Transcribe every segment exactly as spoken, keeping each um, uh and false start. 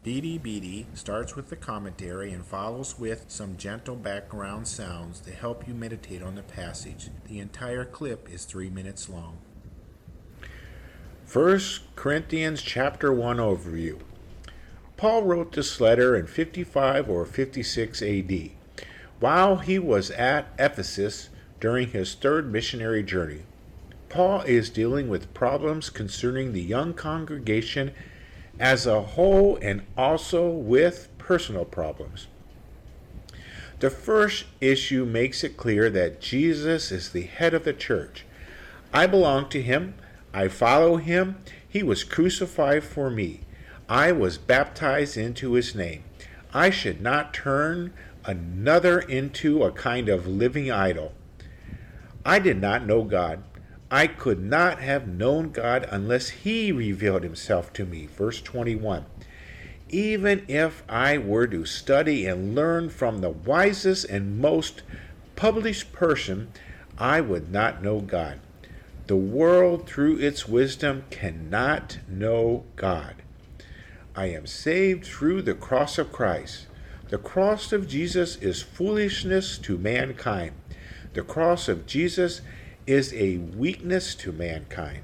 Beady Beady starts with the commentary and follows with some gentle background sounds to help you meditate on the passage. The entire clip is three minutes long. First Corinthians chapter one overview. Paul wrote this letter in fifty-five or fifty-six A D, while he was at Ephesus during his third missionary journey. Paul is dealing with problems concerning the young congregation as a whole and also with personal problems. The first issue makes it clear that Jesus is the head of the church. I belong to him. I follow him. He was crucified for me. I was baptized into his name. I should not turn another into a kind of living idol. I did not know God. I could not have known God unless he revealed himself to me. Verse twenty-one. Even if I were to study and learn from the wisest and most published person, I would not know God. The world, through its wisdom, cannot know God. I am saved through the cross of Christ. The cross of Jesus is foolishness to mankind. The cross of Jesus is a weakness to mankind.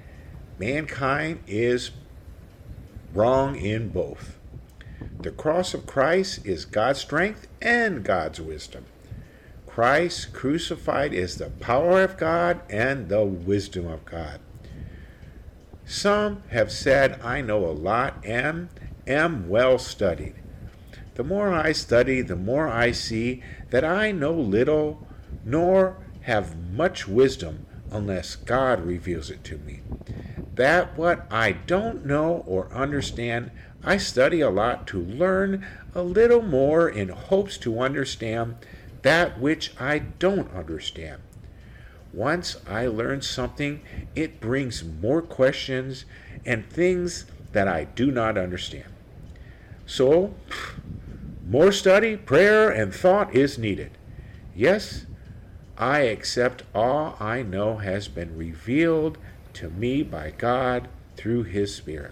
Mankind is wrong in both. The cross of Christ is God's strength and God's wisdom. Christ crucified is the power of God and the wisdom of God. Some have said I know a lot and am well studied. The more I study, the more I see that I know little nor have much wisdom unless God reveals it to me. That what I don't know or understand, I study a lot to learn a little more in hopes to understand that which I don't understand. Once I learn something, it brings more questions and things that I do not understand. So, more study, prayer, and thought is needed. Yes, I accept all I know has been revealed to me by God through his Spirit.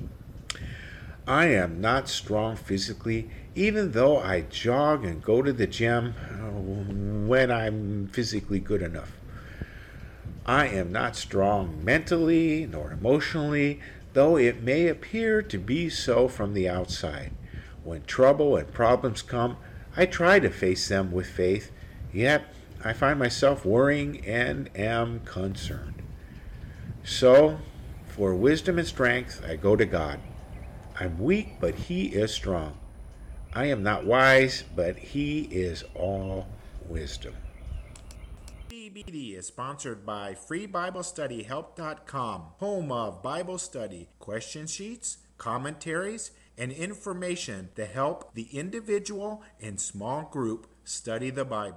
I am not strong physically, even though I jog and go to the gym when I'm physically good enough. I am not strong mentally nor emotionally, though it may appear to be so from the outside. When trouble and problems come, I try to face them with faith, yet I find myself worrying and am concerned. So, for wisdom and strength, I go to God. I'm weak, but he is strong. I am not wise, but he is all wisdom. B B D is sponsored by free bible study help dot com, home of Bible study, question sheets, commentaries, and information to help the individual and small group study the Bible.